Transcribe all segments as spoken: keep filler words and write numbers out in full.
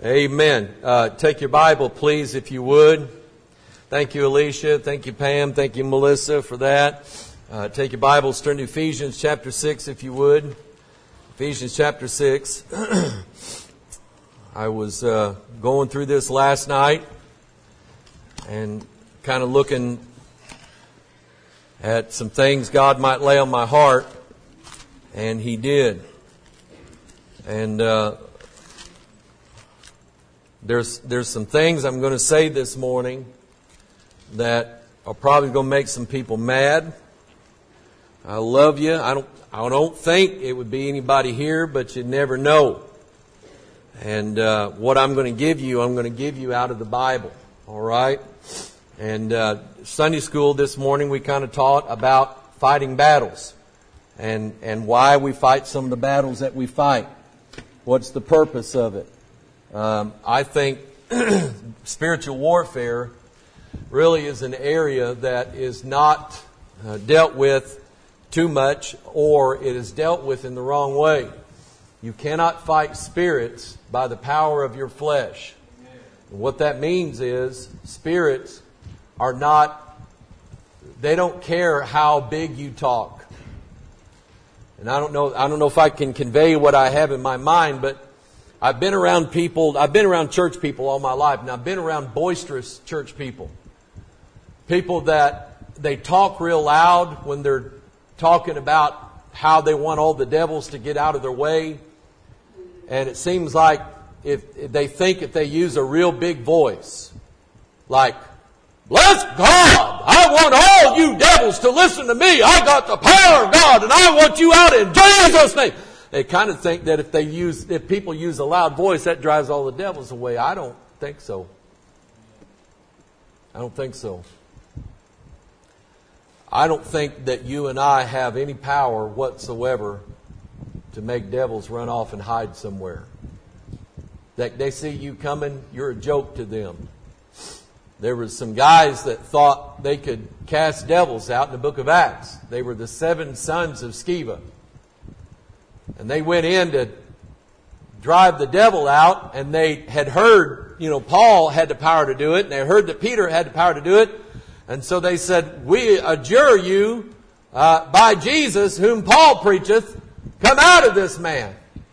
Amen. Uh, take your Bible, please, if you would. Thank you, Alicia. Thank you, Pam. Thank you, Melissa, for that. Uh, take your Bibles, turn to Ephesians chapter six, if you would. Ephesians chapter six. I was uh, going through this last night and kind of looking at some things God might lay on my heart, and He did. And uh, there's there's some things I'm going to say this morning that are probably going to make some people mad. I love you. I don't I don't think it would be anybody here, but you never know. And uh, what I'm going to give you, I'm going to give you out of the Bible. All right? And uh, Sunday school this morning, we kind of taught about fighting battles and and why we fight some of the battles that we fight. What's the purpose of it? Um, I think spiritual warfare really is an area that is not uh, dealt with too much, or it is dealt with in the wrong way. You cannot fight spirits by the power of your flesh. And what that means is spirits are not, they don't care how big you talk. And I don't know, I don't know if I can convey what I have in my mind, but I've been around people, I've been around church people all my life, and I've been around boisterous church people. People that they talk real loud when they're talking about how they want all the devils to get out of their way. And it seems like if, if they think if they use a real big voice, like, bless God, I want all you devils to listen to me. I got the power of God and I want you out in Jesus' name. They kind of think that if they use, if people use a loud voice, that drives all the devils away. I don't think so. I don't think so. I don't think that you and I have any power whatsoever to make devils run off and hide somewhere. That they see you coming, you're a joke to them. There was some guys that thought they could cast devils out in the book of Acts. They were the seven sons of Sceva. And they went in to drive the devil out, and they had heard, you know, Paul had the power to do it, and they heard that Peter had the power to do it. And so they said, we adjure you uh, by Jesus, whom Paul preacheth, come out of this man.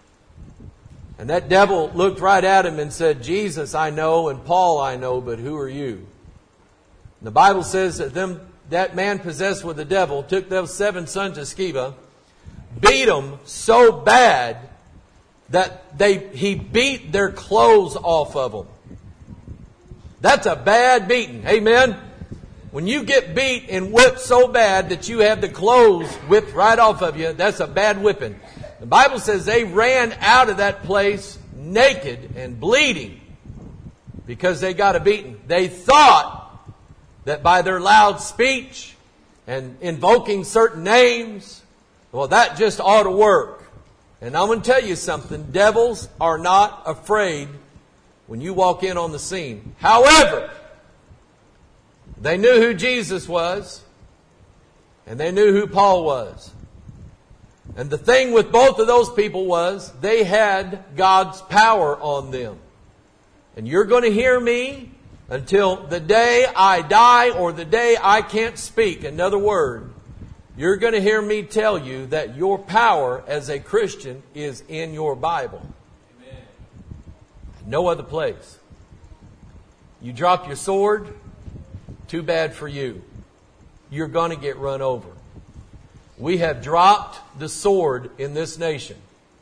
And that devil looked right at him and said, Jesus I know and Paul I know, but who are you? And the Bible says that them that man possessed with the devil took those seven sons of Sceva, beat them so bad that they he beat their clothes off of them. That's a bad beating. Amen? When you get beat and whipped so bad that you have the clothes whipped right off of you, that's a bad whipping. The Bible says they ran out of that place naked and bleeding because they got a beating. They thought that by their loud speech and invoking certain names, well, that just ought to work. And I'm going to tell you something. Devils are not afraid when you walk in on the scene. However, they knew who Jesus was, and they knew who Paul was. And the thing with both of those people was they had God's power on them. And you're going to hear me until the day I die or the day I can't speak another word. You're going to hear me tell you that your power as a Christian is in your Bible. Amen. No other place. You drop your sword, too bad for you. You're going to get run over. We have dropped the sword in this nation.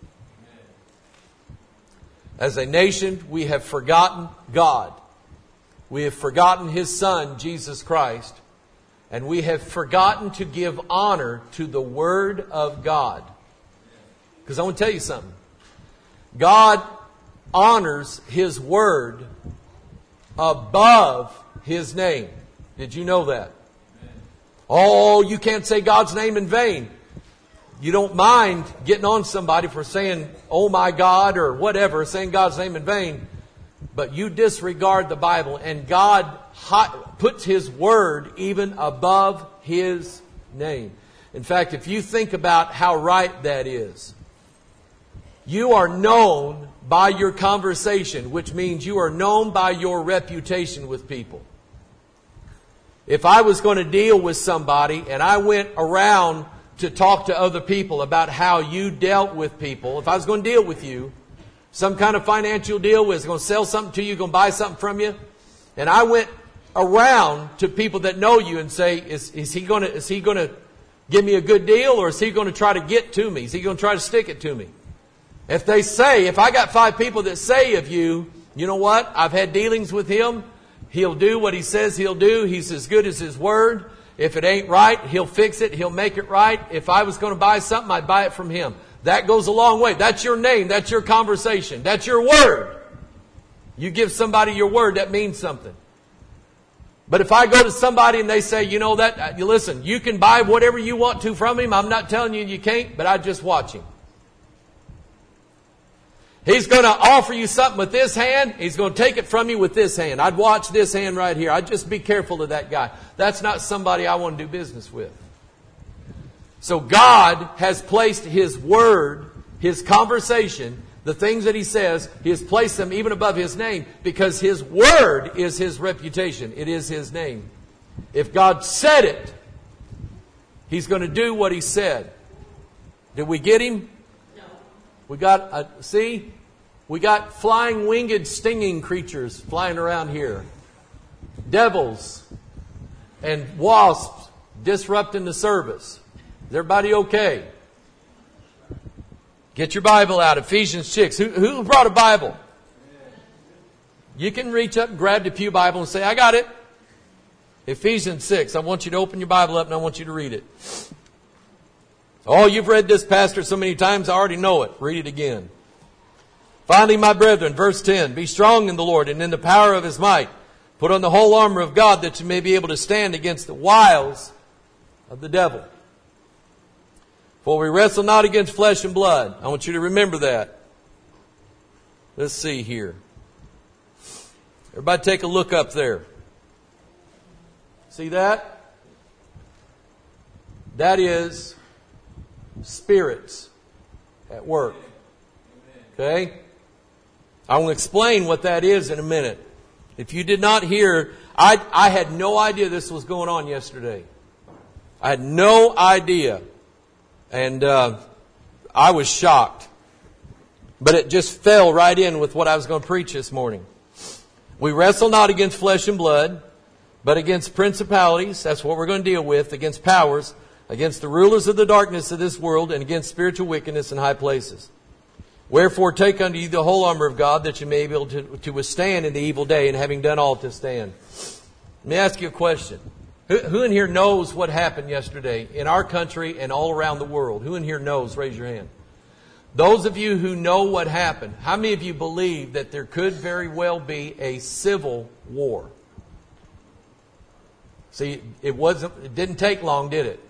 As a nation, we have forgotten God. We have forgotten His Son, Jesus Christ. And we have forgotten to give honor to the Word of God. Because I want to tell you something. God honors His Word above His name. Did you know that? Oh, you can't say God's name in vain. You don't mind getting on somebody for saying, oh my God, or whatever, saying God's name in vain. But you disregard the Bible, and God puts His Word even above His name. In fact, if you think about how right that is, You are known by your conversation, which means you are known by your reputation with people. If I was going to deal with somebody and I went around to talk to other people about how you dealt with people, if I was going to deal with you, some kind of financial deal, was going to sell something to you, going to buy something from you, and I went around to people that know you and say, is, is he going to, is he going to give me a good deal, or is he going to try to get to me? Is he going to try to stick it to me? If they say, if I got five people that say of you, you know what? I've had dealings with him. He'll do what he says he'll do. He's as good as his word. If it ain't right, he'll fix it. He'll make it right. If I was going to buy something, I'd buy it from him. That goes a long way. That's your name. That's your conversation. That's your word. You give somebody your word, that means something. But if I go to somebody and they say, you know that, you listen, you can buy whatever you want to from him. I'm not telling you you can't, but I just watch him. He's going to offer you something with this hand. He's going to take it from you with this hand. I'd watch this hand right here. I'd just be careful of that guy. That's not somebody I want to do business with. So God has placed His word, His conversation, the things that He says, He has placed them even above His name because His word is His reputation. It is His name. If God said it, He's going to do what He said. Did we get Him? We got, a, see, we got flying, winged, stinging creatures flying around here. Devils and wasps disrupting the service. Is everybody okay? Get your Bible out. Ephesians six. Who, who brought a Bible? You can reach up and grab the pew Bible and say, I got it. Ephesians six. I want you to open your Bible up and I want you to read it. Oh, you've read this, Pastor, so many times, I already know it. Read it again. Finally, my brethren, verse ten, be strong in the Lord and in the power of His might. Put on the whole armor of God that you may be able to stand against the wiles of the devil. For we wrestle not against flesh and blood. I want you to remember that. Let's see here. Everybody take a look up there. See that? That is spirits at work. Okay? I will explain what that is in a minute. If you did not hear, I, I had no idea this was going on yesterday. I had no idea. And uh, I was shocked. But it just fell right in with what I was going to preach this morning. We wrestle not against flesh and blood, but against principalities. That's what we're going to deal with. Against powers, against the rulers of the darkness of this world, and against spiritual wickedness in high places. Wherefore take unto you the whole armor of God, that you may be able to, to withstand in the evil day, and having done all to stand. Let me ask you a question. Who, who in here knows what happened yesterday in our country and all around the world? Who in here knows? Raise your hand. Those of you who know what happened, how many of you believe that there could very well be a civil war? See, it wasn't, it didn't take long, did it?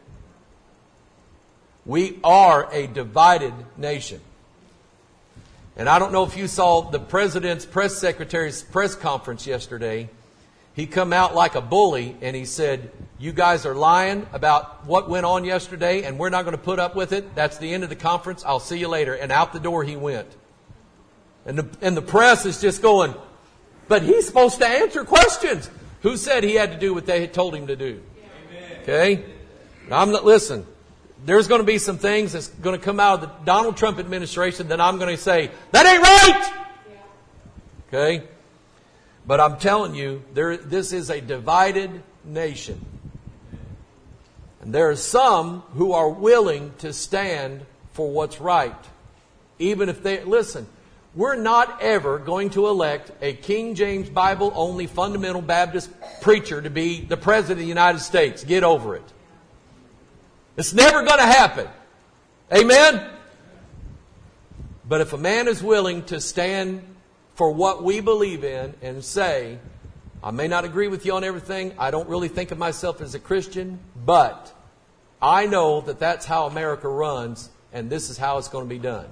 We are a divided nation. And I don't know if you saw the President's press secretary's press conference yesterday. He come out like a bully and he said, you guys are lying about what went on yesterday and we're not going to put up with it. That's the end of the conference. I'll see you later. And out the door he went. And the, and the press is just going, but he's supposed to answer questions. Who said he had to do what they had told him to do? Okay? I'm not, listen, there's going to be some things that's going to come out of the Donald Trump administration that I'm going to say, that ain't right! Okay? But I'm telling you, there, this is a divided nation. And there are some who are willing to stand for what's right. Even if they, listen, we're not ever going to elect a King James Bible only fundamental Baptist preacher to be the President of the United States. Get over it. It's never going to happen. Amen? But if a man is willing to stand for what we believe in and say, I may not agree with you on everything. I don't really think of myself as a Christian, but I know that that's how America runs and this is how it's going to be done.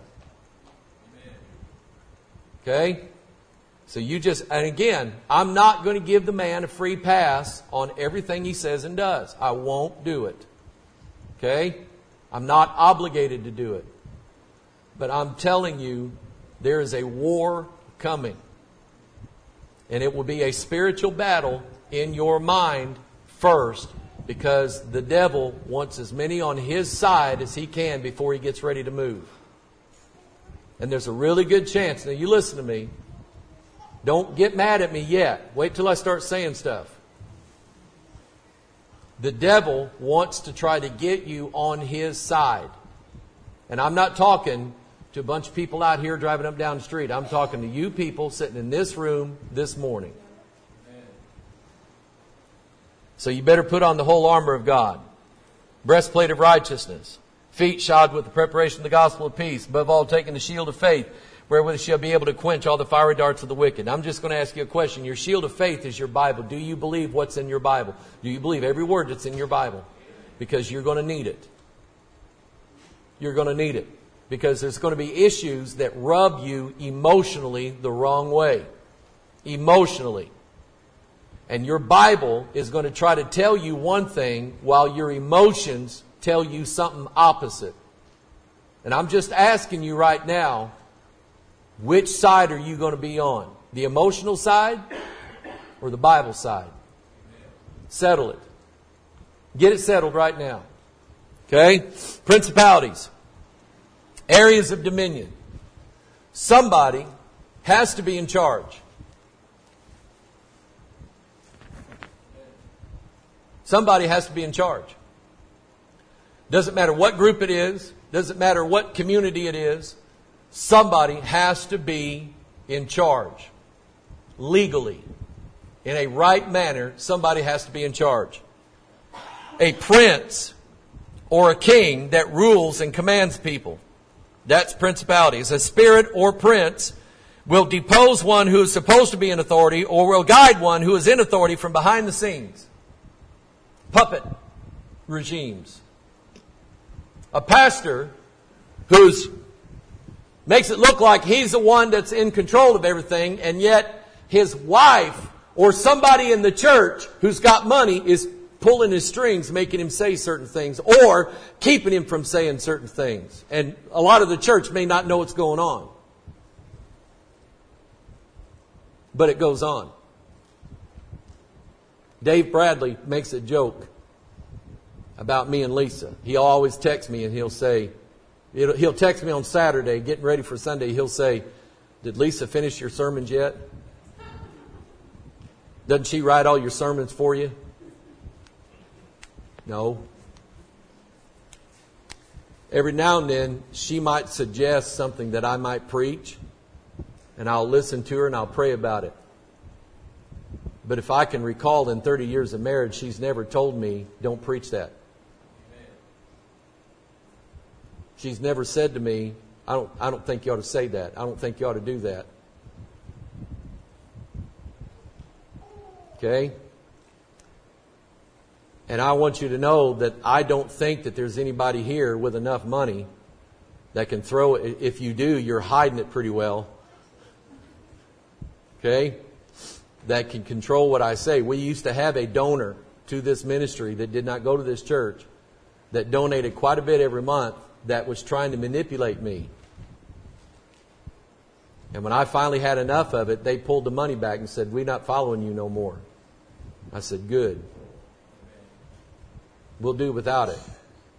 Okay? So you just, and again, I'm not going to give the man a free pass on everything he says and does. I won't do it. Okay? I'm not obligated to do it. But I'm telling you, there is a war coming. And it will be a spiritual battle in your mind first, because the devil wants as many on his side as he can before he gets ready to move. And there's a really good chance. Now you listen to me. Don't get mad at me yet. Wait till I start saying stuff. The devil wants to try to get you on his side. And I'm not talking to a bunch of people out here driving up down the street. I'm talking to you people sitting in this room this morning. So you better put on the whole armor of God. Breastplate of righteousness. Feet shod with the preparation of the gospel of peace. Above all, taking the shield of faith, wherewith you shall be able to quench all the fiery darts of the wicked. I'm just going to ask you a question. Your shield of faith is your Bible. Do you believe what's in your Bible? Do you believe every word that's in your Bible? Because you're going to need it. You're going to need it. Because there's going to be issues that rub you emotionally the wrong way. Emotionally. And your Bible is going to try to tell you one thing while your emotions tell you something opposite. And I'm just asking you right now, which side are you going to be on? The emotional side or the Bible side? Settle it. Get it settled right now. Okay? Principalities. Areas of dominion. Somebody has to be in charge. Somebody has to be in charge. Doesn't matter what group it is. Doesn't matter what community it is. Somebody has to be in charge. Legally. In a right manner, somebody has to be in charge. A prince or a king that rules and commands people. That's principalities. A spirit or prince will depose one who is supposed to be in authority, or will guide one who is in authority from behind the scenes. Puppet regimes. A pastor who's makes it look like he's the one that's in control of everything, and yet his wife or somebody in the church who's got money is pulling his strings, making him say certain things, or keeping him from saying certain things. And a lot of the church may not know what's going on. But it goes on. Dave Bradley makes a joke about me and Lisa. He'll always text me and he'll say, he'll text me on Saturday, getting ready for Sunday. He'll say, "Did Lisa finish your sermons yet? Doesn't she write all your sermons for you?" No. Every now and then, she might suggest something that I might preach, and I'll listen to her and I'll pray about it. But if I can recall in thirty years of marriage, she's never told me, "Don't preach that." She's never said to me, I don't, I don't think you ought to say that. I don't think you ought to do that. Okay? And I want you to know that I don't think that there's anybody here with enough money that can throw it. If you do, you're hiding it pretty well. Okay? That can control what I say. We used to have a donor to this ministry that did not go to this church, that donated quite a bit every month, that was trying to manipulate me. And when I finally had enough of it, they pulled the money back and said, "We're not following you no more." I said, "Good. We'll do without it."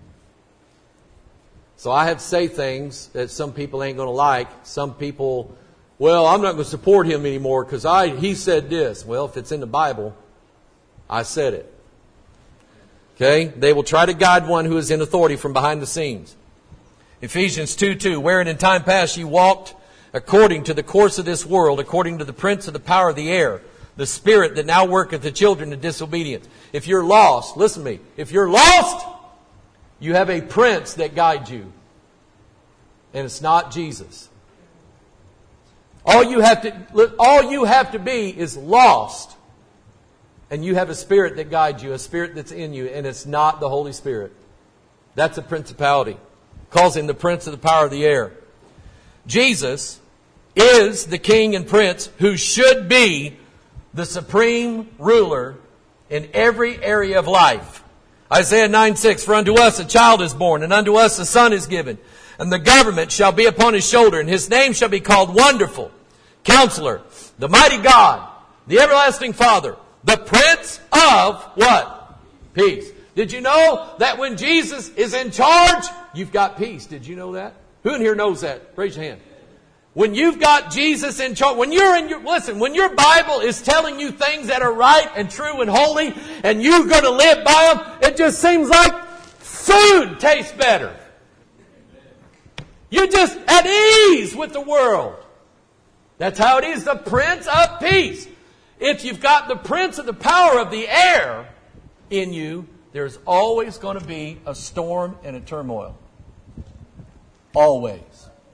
So I have to say things that some people ain't going to like. Some people, "Well, I'm not going to support him anymore because I he said this." Well, if it's in the Bible, I said it. Okay? They will try to guide one who is in authority from behind the scenes. Ephesians two two, "Wherein in time past you walked according to the course of this world, according to the prince of the power of the air, the spirit that now worketh the children of disobedience." If you're lost, listen to me. If you're lost, you have a prince that guides you. And it's not Jesus. All you have to, all you have to be is lost. And you have a spirit that guides you, a spirit that's in you, and it's not the Holy Spirit. That's a principality. Calls him the prince of the power of the air. Jesus is the king and prince who should be the supreme ruler in every area of life. Isaiah nine six, for unto us a child is born, and unto us a son is given, and the government shall be upon his shoulder, and his name shall be called Wonderful, Counselor, the Mighty God, the Everlasting Father, the Prince of what? Peace. Did you know that when Jesus is in charge, you've got peace? Did you know that? Who in here knows that? Raise your hand. When you've got Jesus in charge, when you're in your, listen, when your Bible is telling you things that are right and true and holy, and you're going to live by them, it just seems like food tastes better. You're just at ease with the world. That's how it is, the Prince of Peace. If you've got the Prince of the power of the air in you, there's always going to be a storm and a turmoil. Always.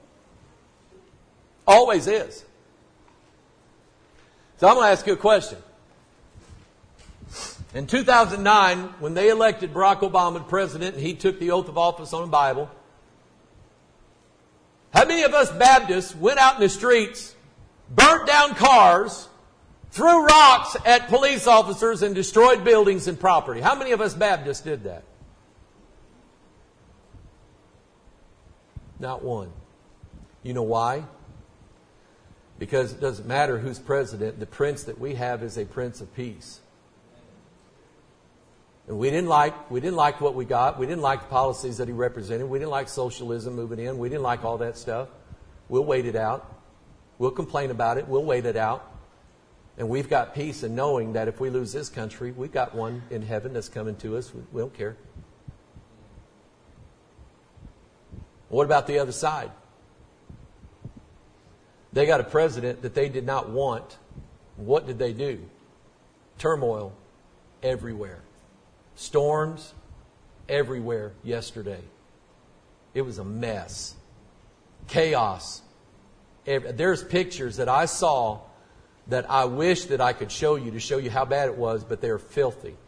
Always is. So I'm going to ask you a question. In two thousand nine, when they elected Barack Obama president and he took the oath of office on the Bible, how many of us Baptists went out in the streets, burnt down cars, threw rocks at police officers, and destroyed buildings and property? How many of us Baptists did that? Not one. You know why? Because it doesn't matter who's president. The prince that we have is a prince of peace. And we didn't like, we didn't like what we got. We didn't like the policies that he represented. We didn't like socialism moving in. We didn't like all that stuff. We'll wait it out. We'll complain about it. We'll wait it out. And we've got peace in knowing that if we lose this country, we've got one in heaven that's coming to us. We, we don't care. What about the other side? They got a president that they did not want. What did they do? Turmoil everywhere. Storms everywhere yesterday. It was a mess. Chaos. There's pictures that I saw that I wish that I could show you to show you how bad it was, but they're filthy.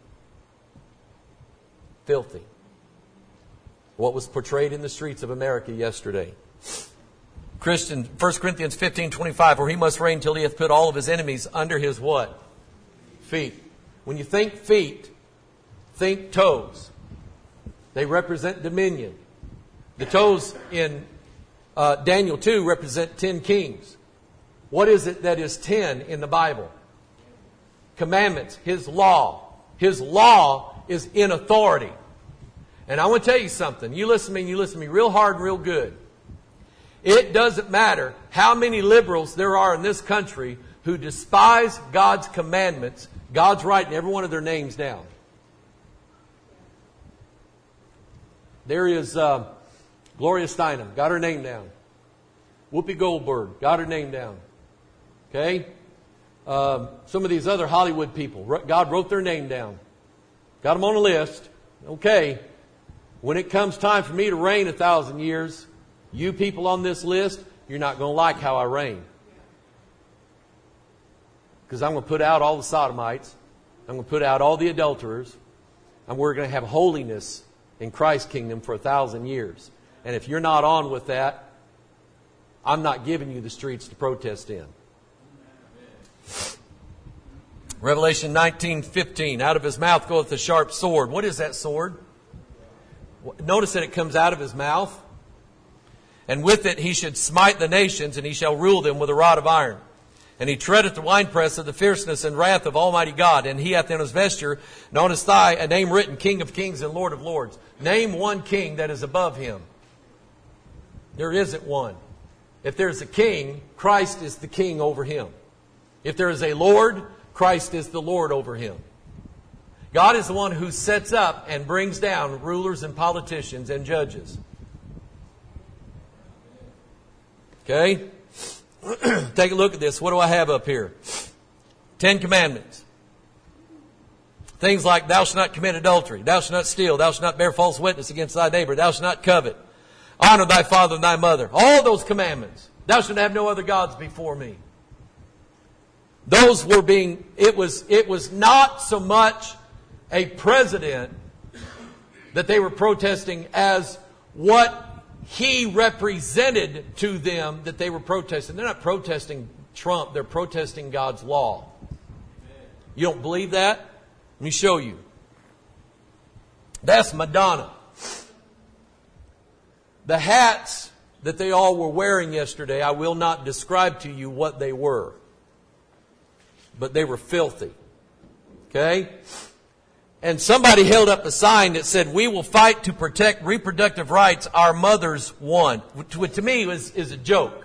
Filthy. What was portrayed in the streets of America yesterday. Christian, First Corinthians fifteen twenty-five, for he must reign till he hath put all of his enemies under his what? Feet. When you think feet, think toes. They represent dominion. The toes in uh, Daniel two represent ten kings. What is it that is ten in the Bible? Commandments. His law. His law is in authority. And I want to tell you something. You listen to me and you listen to me real hard and real good. It doesn't matter how many liberals there are in this country who despise God's commandments. God's writing every one of their names down. There is uh, Gloria Steinem, got her name down. Whoopi Goldberg, got her name down. Okay? Um, some of these other Hollywood people, God wrote their name down. Got them on a list. Okay. When it comes time for me to reign a thousand years, you people on this list, you're not going to like how I reign. Because I'm going to put out all the sodomites. I'm going to put out all the adulterers. And we're going to have holiness in Christ's kingdom for a thousand years. And if you're not on with that, I'm not giving you the streets to protest in. Revelation nineteen fifteen, out of his mouth goeth a sharp sword. What is that sword? Notice that it comes out of his mouth. And with it he should smite the nations, and he shall rule them with a rod of iron. And he treadeth the winepress of the fierceness and wrath of Almighty God. And he hath in his vesture, and on his thigh, a name written, King of Kings and Lord of Lords. Name one king that is above him. There isn't one. If there's a king, Christ is the king over him. If there is a Lord, Christ is the Lord over him. God is the one who sets up and brings down rulers and politicians and judges. Okay? Take a look at this. What do I have up here? Ten Commandments. Things like, thou shalt not commit adultery, thou shalt not steal, thou shalt not bear false witness against thy neighbor, thou shalt not covet, honor thy father and thy mother. All those commandments. Thou shalt have no other gods before me. Those were being, it was, it was not so much a president that they were protesting as what he represented to them that they were protesting. They're not protesting Trump. They're protesting God's law. You don't believe that? Let me show you. That's Madonna. The hats that they all were wearing yesterday, I will not describe to you what they were. But they were filthy. Okay? And somebody held up a sign that said, "We will fight to protect reproductive rights our mothers won." Which to me is, is a joke.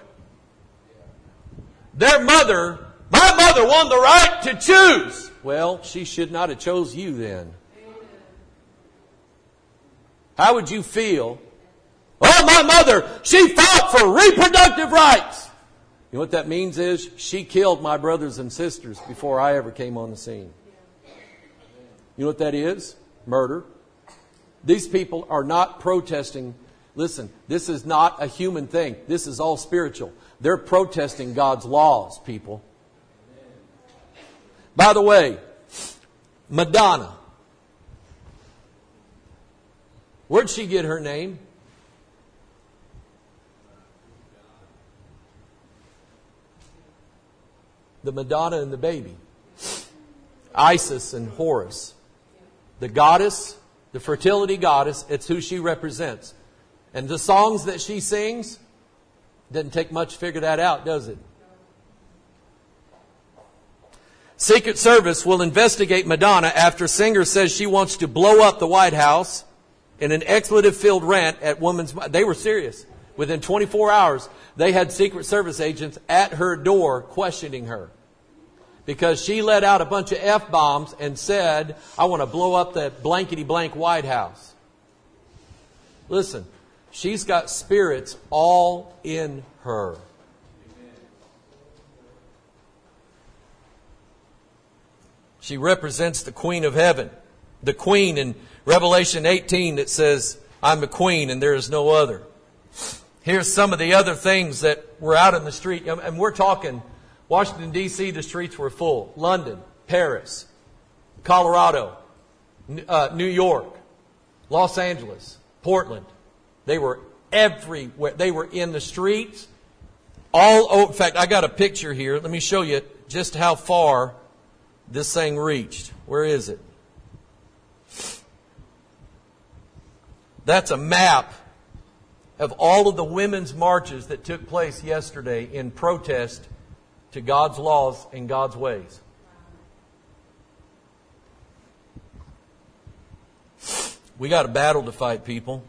Their mother, my mother won the right to choose. Well, she should not have chose you then. How would you feel? Oh, my mother, she fought for reproductive rights. You know what that means is she killed my brothers and sisters before I ever came on the scene. You know what that is? Murder. These people are not protesting. Listen, this is not a human thing. This is all spiritual. They're protesting God's laws, people. By the way, Madonna. Where'd she get her name? The Madonna and the baby. Isis and Horus. The goddess, the fertility goddess, it's who she represents. And the songs that she sings, doesn't take much to figure that out, does it? Secret Service will investigate Madonna after singer says she wants to blow up the White House in an expletive-filled rant at women's... They were serious. Within twenty-four hours, they had Secret Service agents at her door questioning her. Because she let out a bunch of F-bombs and said, "I want to blow up that blankety-blank White House." Listen, she's got spirits all in her. She represents the Queen of Heaven. The Queen in Revelation eighteen that says, "I'm the Queen and there is no other." Here's some of the other things that were out in the street. And we're talking Washington, D C, the streets were full. London, Paris, Colorado, uh, New York, Los Angeles, Portland. They were everywhere. They were in the streets. All over. In fact, I got a picture here. Let me show you just how far this thing reached. Where is it? That's a map of all of the women's marches that took place yesterday in protest to God's laws and God's ways. We got a battle to fight, people.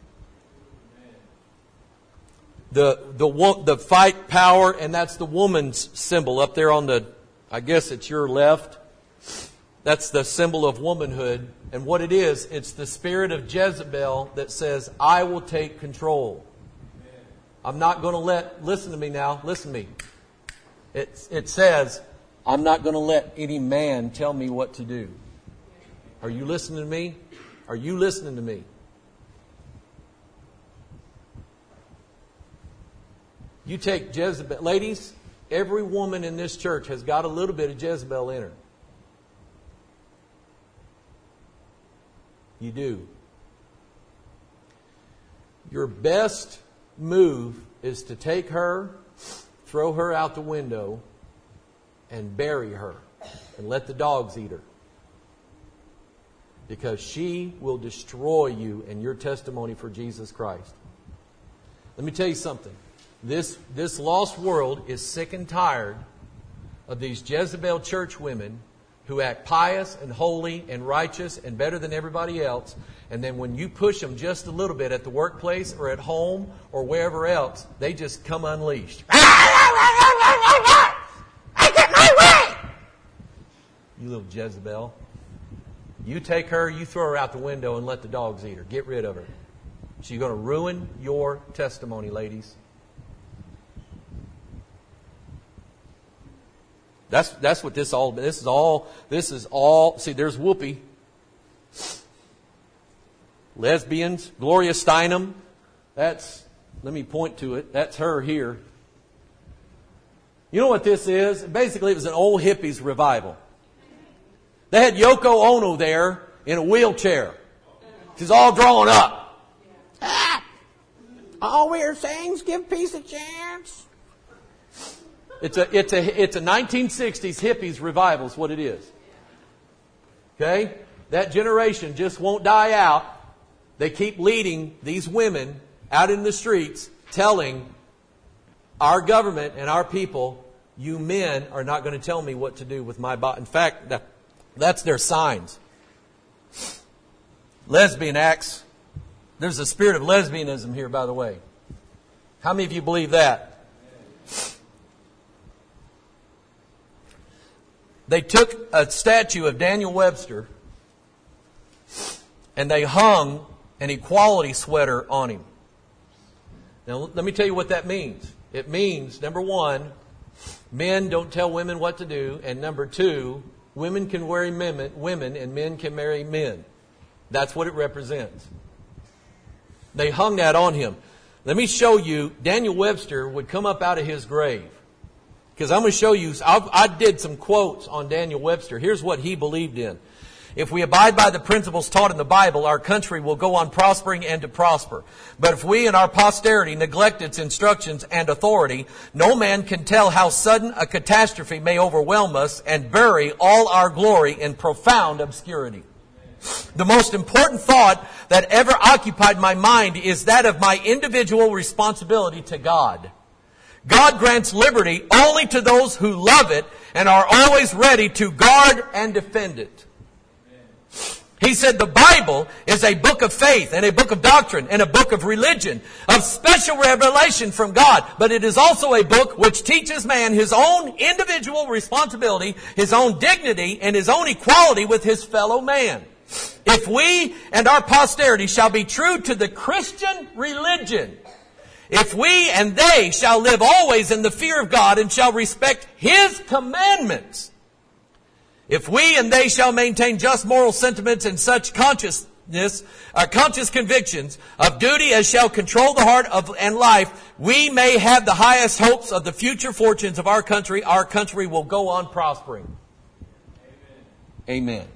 The the the fight power, and that's the woman's symbol up there on the, I guess it's your left. That's the symbol of womanhood. And what it is, it's the spirit of Jezebel that says, "I will take control. I'm not going to let," listen to me now, listen to me. It, it says, "I'm not going to let any man tell me what to do." Are you listening to me? Are you listening to me? You take Jezebel. Ladies, every woman in this church has got a little bit of Jezebel in her. You do. Your best move is to take her, throw her out the window, and bury her. And let the dogs eat her. Because she will destroy you and your testimony for Jesus Christ. Let me tell you something. This, this lost world is sick and tired of these Jezebel church women who act pious and holy and righteous and better than everybody else. And then when you push them just a little bit at the workplace or at home or wherever else, they just come unleashed. I get my way! You little Jezebel. You take her, you throw her out the window and let the dogs eat her. Get rid of her. She's going to ruin your testimony, ladies. That's that's what this all. This is all. This is all. See, there's Whoopi. Lesbians. Gloria Steinem. That's. Let me point to it. That's her here. You know what this is? Basically, it was an old hippies revival. They had Yoko Ono there in a wheelchair. She's all drawn up. Ah, all weird things give peace a chance. It's a it's a it's a nineteen sixties hippies revival is what it is. Okay? That generation just won't die out. They keep leading these women out in the streets telling our government and our people, you men are not going to tell me what to do with my body. In fact, that, that's their signs. Lesbian acts. There's a spirit of lesbianism here, by the way. How many of you believe that? They took a statue of Daniel Webster and they hung an equality sweater on him. Now, let me tell you what that means. It means, number one, men don't tell women what to do. And number two, women can marry women and men can marry men. That's what it represents. They hung that on him. Let me show you, Daniel Webster would come up out of his grave. Because I'm going to show you, I've, I did some quotes on Daniel Webster. Here's what he believed in. If we abide by the principles taught in the Bible, our country will go on prospering and to prosper. But if we and our posterity neglect its instructions and authority, no man can tell how sudden a catastrophe may overwhelm us and bury all our glory in profound obscurity. The most important thought that ever occupied my mind is that of my individual responsibility to God. God grants liberty only to those who love it and are always ready to guard and defend it. He said the Bible is a book of faith and a book of doctrine and a book of religion, of special revelation from God. But it is also a book which teaches man his own individual responsibility, his own dignity, and his own equality with his fellow man. If we and our posterity shall be true to the Christian religion, if we and they shall live always in the fear of God and shall respect His commandments, if we and they shall maintain just moral sentiments and such consciousness, uh, conscious convictions of duty as shall control the heart of and life, we may have the highest hopes of the future fortunes of our country. Our country will go on prospering. Amen. Amen.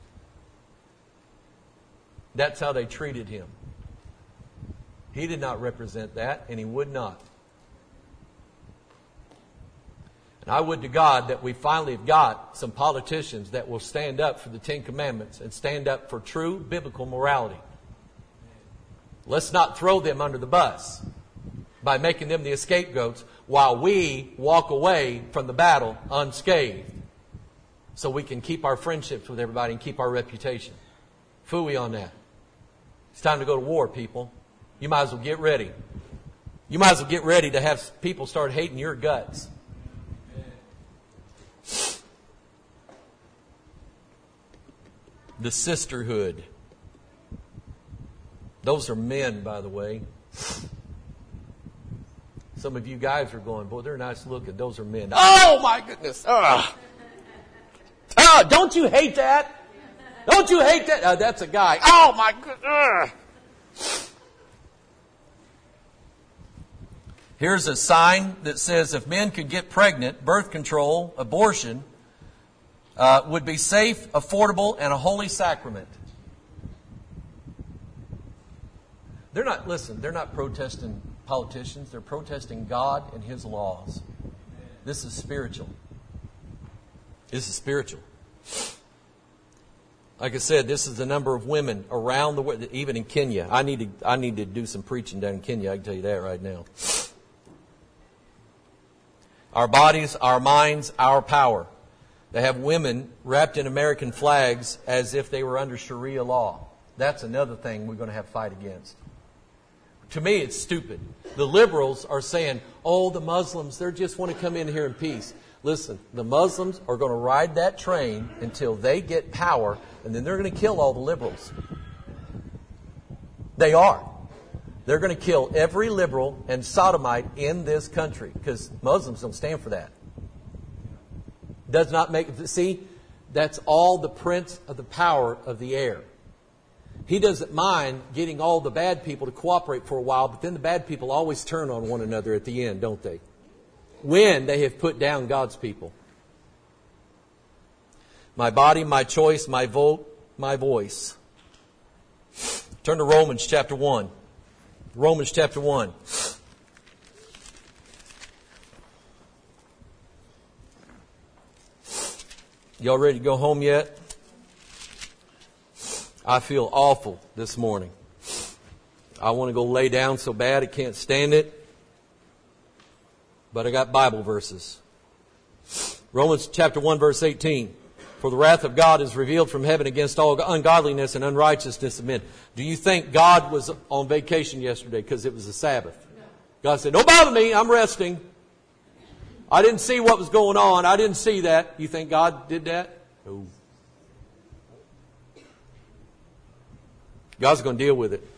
That's how they treated him. He did not represent that, and he would not. And I would to God that we finally have got some politicians that will stand up for the Ten Commandments and stand up for true biblical morality. Let's not throw them under the bus by making them the scapegoats while we walk away from the battle unscathed so we can keep our friendships with everybody and keep our reputation. Phooey on that. It's time to go to war, people. You might as well get ready. You might as well get ready to have people start hating your guts. The sisterhood. Those are men, by the way. Some of you guys are going, boy, they're nice looking. Those are men. Oh, my goodness. Ugh. Oh, don't you hate that? Don't you hate that? Uh, that's a guy. Oh, my goodness. Here's a sign that says if men could get pregnant, birth control, abortion, uh, would be safe, affordable, and a holy sacrament. They're not, listen, they're not protesting politicians. They're protesting God and His laws. This is spiritual. This is spiritual. Like I said, this is the number of women around the world, even in Kenya. I need to, I need to do some preaching down in Kenya. I can tell you that right now. Our bodies, our minds, our power. They have women wrapped in American flags as if they were under Sharia law. That's another thing we're going to have to fight against. To me, it's stupid. The liberals are saying, oh, the Muslims, they just want to come in here in peace. Listen, the Muslims are going to ride that train until they get power, and then they're going to kill all the liberals. They are. They're going to kill every liberal and sodomite in this country because Muslims don't stand for that. Does not make, see, that's all the prince of the power of the air. He doesn't mind getting all the bad people to cooperate for a while, but then the bad people always turn on one another at the end, don't they? When they have put down God's people. My body, my choice, my vote, my voice. Turn to Romans chapter one. Romans chapter one. Y'all ready to go home yet? I feel awful this morning. I want to go lay down so bad I can't stand it. But I got Bible verses. Romans chapter one verse eighteen. For the wrath of God is revealed from heaven against all ungodliness and unrighteousness of men. Do you think God was on vacation yesterday because it was a Sabbath? God said, don't bother me, I'm resting. I didn't see what was going on. I didn't see that. You think God did that? No. God's going to deal with it.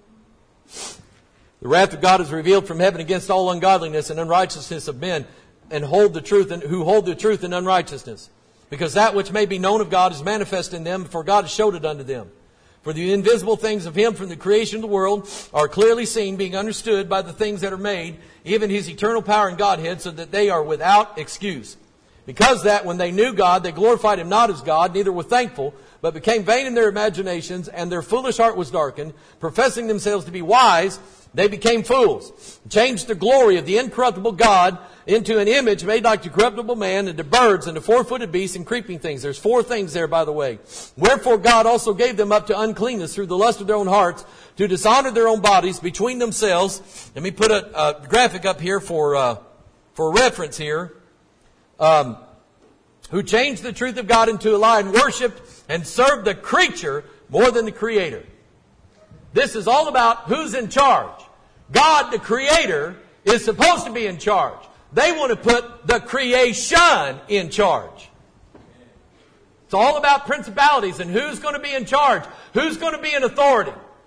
The wrath of God is revealed from heaven against all ungodliness and unrighteousness of men, and hold the truth and who hold the truth in unrighteousness. Because that which may be known of God is manifest in them, for God has showed it unto them. For the invisible things of Him from the creation of the world are clearly seen, being understood by the things that are made, even His eternal power and Godhead, so that they are without excuse. Because that when they knew God, they glorified Him not as God, neither were thankful, but became vain in their imaginations, and their foolish heart was darkened. Professing themselves to be wise, they became fools, changed the glory of the incorruptible God into an image made like to corruptible man, and to birds, and to four-footed beasts, and creeping things. There's four things there, by the way. Wherefore God also gave them up to uncleanness through the lust of their own hearts, to dishonor their own bodies between themselves. Let me put a, a graphic up here for uh, for reference here. Um, who changed the truth of God into a lie, and worshipped and served the creature more than the Creator. This is all about who's in charge. God, the Creator, is supposed to be in charge. They want to put the creation in charge. It's all about principalities and who's going to be in charge. Who's going to be in authority.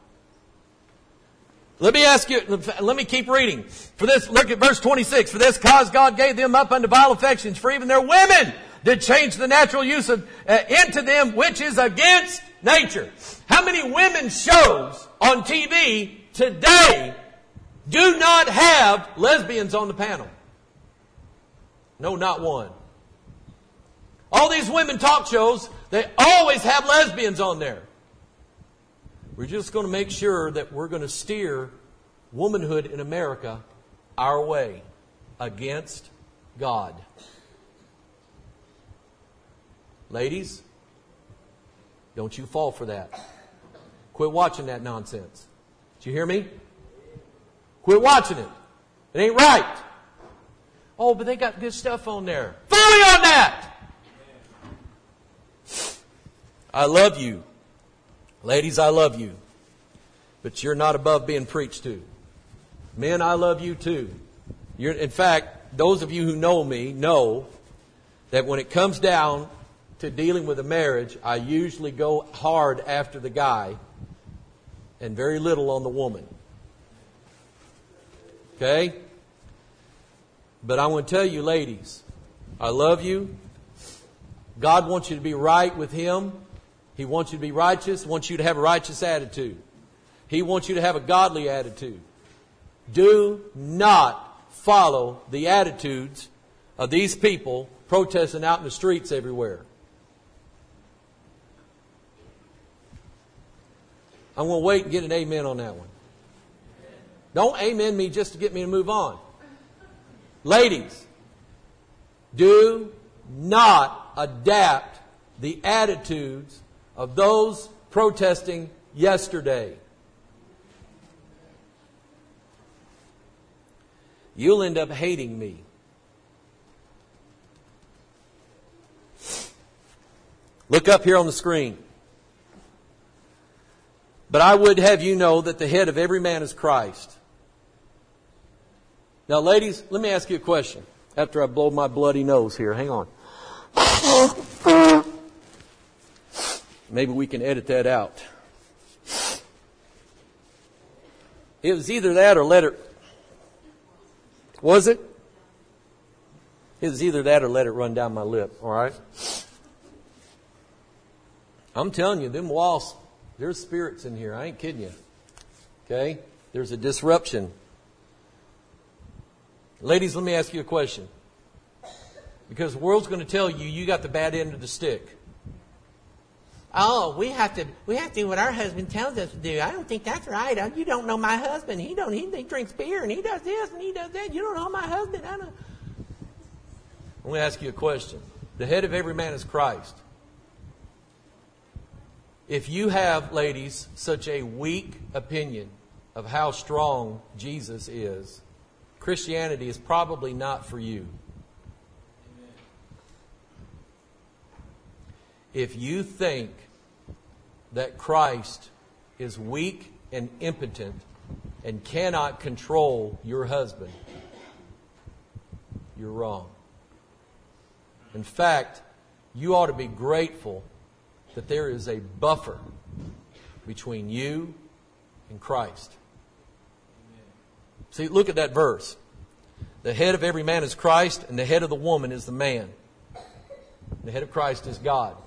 Let me ask you, let me keep reading. For this, look at verse twenty-six. For this cause God gave them up unto vile affections, for even their women did change the natural use of, uh, into them, which is against nature. How many women's shows on T V today do not have lesbians on the panel? No, not one. All these women talk shows, they always have lesbians on there. We're just going to make sure that we're going to steer womanhood in America our way against God. Ladies, don't you fall for that. Quit watching that nonsense. Did you hear me? Quit watching it. It ain't right. Oh, but they got good stuff on there. Fully on that! I love you. Ladies, I love you. But you're not above being preached to. Men, I love you too. You're, in fact, those of you who know me know that when it comes down to dealing with a marriage, I usually go hard after the guy and very little on the woman. Okay? But I want to tell you, ladies, I love you. God wants you to be right with Him. He wants you to be righteous. He wants you to have a righteous attitude. He wants you to have a godly attitude. Do not follow the attitudes of these people protesting out in the streets everywhere. I'm going to wait and get an amen on that one. Don't amen me just to get me to move on. Ladies, do not adapt the attitudes of those protesting yesterday. You'll end up hating me. Look up here on the screen. But I would have you know that the head of every man is Christ. Now, ladies, let me ask you a question. After I blow my bloody nose here. Hang on. Maybe we can edit that out. It was either that or let it... Was it? It was either that or let it run down my lip. All right? I'm telling you, them walls, there's spirits in here. I ain't kidding you. Okay? There's a disruption. Ladies, let me ask you a question. Because the world's going to tell you you got the bad end of the stick. Oh, we have to we have to do what our husband tells us to do. I don't think that's right. You don't know my husband. He don't he, he drinks beer and he does this and he does that. You don't know my husband. I don't. Let me ask you a question. The head of every man is Christ. If you have, ladies, such a weak opinion of how strong Jesus is, Christianity is probably not for you. If you think that Christ is weak and impotent and cannot control your husband, you're wrong. In fact, you ought to be grateful that there is a buffer between you and Christ. See, look at that verse. The head of every man is Christ, and the head of the woman is the man. The head of Christ is God.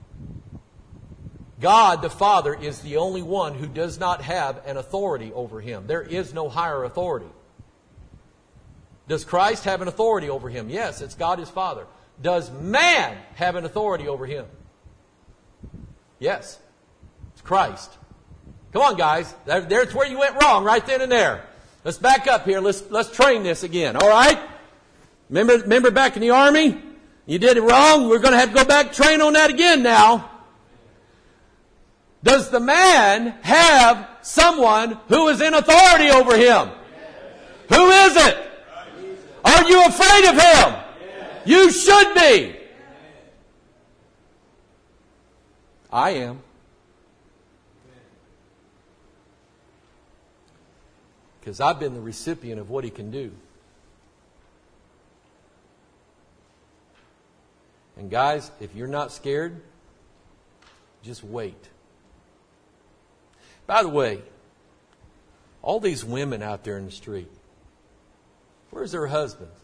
God, the Father, is the only one who does not have an authority over him. There is no higher authority. Does Christ have an authority over him? Yes, it's God his Father. Does man have an authority over him? Yes, it's Christ. Come on, guys. There's where you went wrong, right then and there. Let's back up here. Let's let's train this again. All right? Remember, remember back in the army? You did it wrong. We're going to have to go back and train on that again now. Does the man have someone who is in authority over him? Yes. Who is it? Are you afraid of him? Yes. You should be. Yes. I am. Because I've been the recipient of what he can do. And guys, if you're not scared, just wait. By the way, all these women out there in the street, where's their husbands?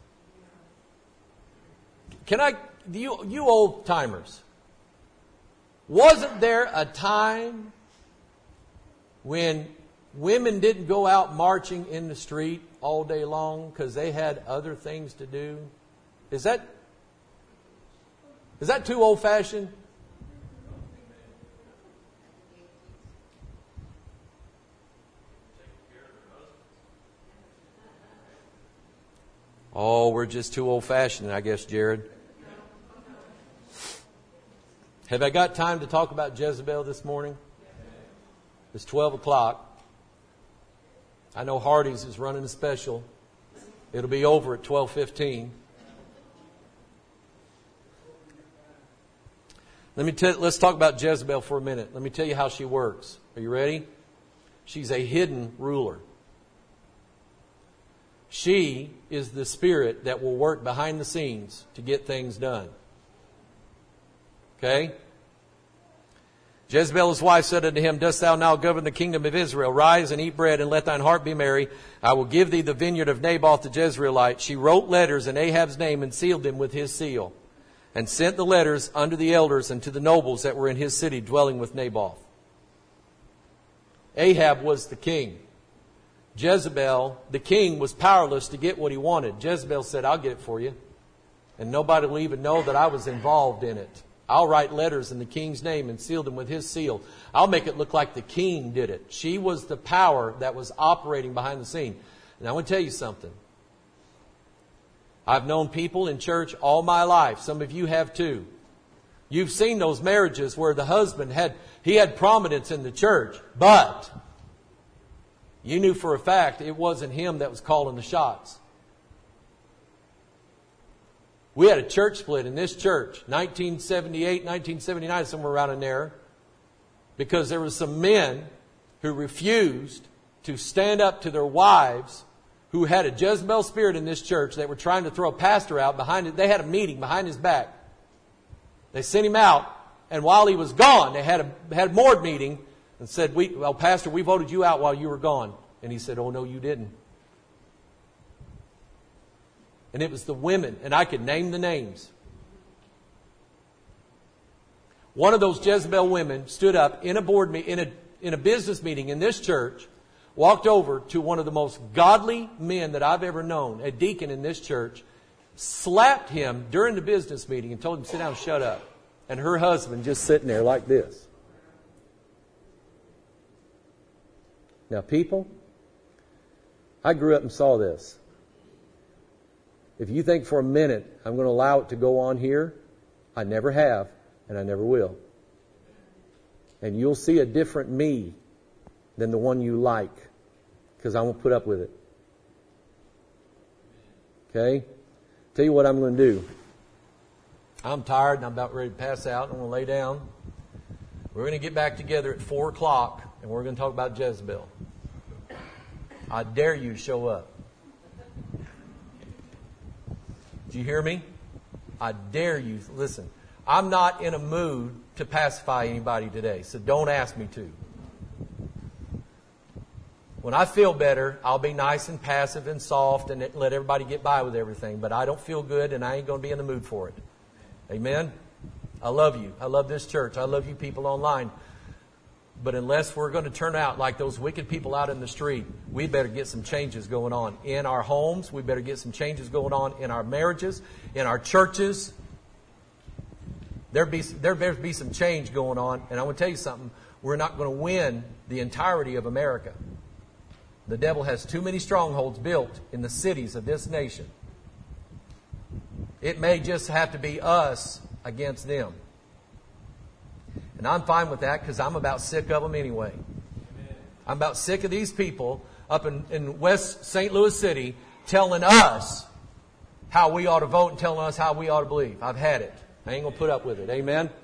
Can I, you, you old timers, wasn't there a time when women didn't go out marching in the street all day long because they had other things to do? Is that, is that too old-fashioned? Oh, we're just too old-fashioned, I guess, Jared. Have I got time to talk about Jezebel this morning? It's twelve o'clock. I know Hardee's is running a special. It'll be over at twelve fifteen. Let me tell, let's talk about Jezebel for a minute. Let me tell you how she works. Are you ready? She's a hidden ruler. She is the spirit that will work behind the scenes to get things done. Okay? Jezebel his wife said unto him, Dost thou now govern the kingdom of Israel? Rise and eat bread, and let thine heart be merry. I will give thee the vineyard of Naboth the Jezreelite. She wrote letters in Ahab's name and sealed them with his seal, and sent the letters unto the elders and to the nobles that were in his city dwelling with Naboth. Ahab was the king. Jezebel, the king, was powerless to get what he wanted. Jezebel said, I'll get it for you. And nobody will even know that I was involved in it. I'll write letters in the king's name and seal them with his seal. I'll make it look like the king did it. She was the power that was operating behind the scene. And I want to tell you something. I've known people in church all my life. Some of you have too. You've seen those marriages where the husband had, he had prominence in the church, but you knew for a fact it wasn't him that was calling the shots. We had a church split in this church, nineteen seventy-eight, nineteen seventy-nine, somewhere around in there, because there were some men who refused to stand up to their wives who had a Jezebel spirit in this church that were trying to throw a pastor out behind it. They had a meeting behind his back. They sent him out, and while he was gone, they had a had a board meeting and said, "We, well, Pastor, we voted you out while you were gone." And he said, "Oh, no, you didn't." And it was the women, and I could name the names. One of those Jezebel women stood up in a board me- in a in a business meeting in this church, walked over to one of the most godly men that I've ever known, a deacon in this church, slapped him during the business meeting and told him to sit down and shut up. And her husband just sitting there like this. Now, people, I grew up and saw this. If you think for a minute I'm going to allow it to go on here, I never have, and I never will. And you'll see a different me than the one you like, because I won't put up with it. Okay? Tell you what I'm going to do. I'm tired and I'm about ready to pass out. I'm going to lay down. We're going to get back together at four o'clock and we're going to talk about Jezebel. I dare you to show up. Do you hear me? I dare you. Listen, I'm not in a mood to pacify anybody today, so don't ask me to. When I feel better, I'll be nice and passive and soft and let everybody get by with everything. But I don't feel good and I ain't going to be in the mood for it. Amen? I love you. I love this church. I love you people online. But unless we're going to turn out like those wicked people out in the street, we better get some changes going on in our homes. We better get some changes going on in our marriages, in our churches. There be there better be some change going on. And I want to tell you something. We're not going to win the entirety of America. The devil has too many strongholds built in the cities of this nation. It may just have to be us against them. And I'm fine with that because I'm about sick of them anyway. Amen. I'm about sick of these people up in, in West Saint Louis City telling us how we ought to vote and telling us how we ought to believe. I've had it. I ain't going to put up with it. Amen.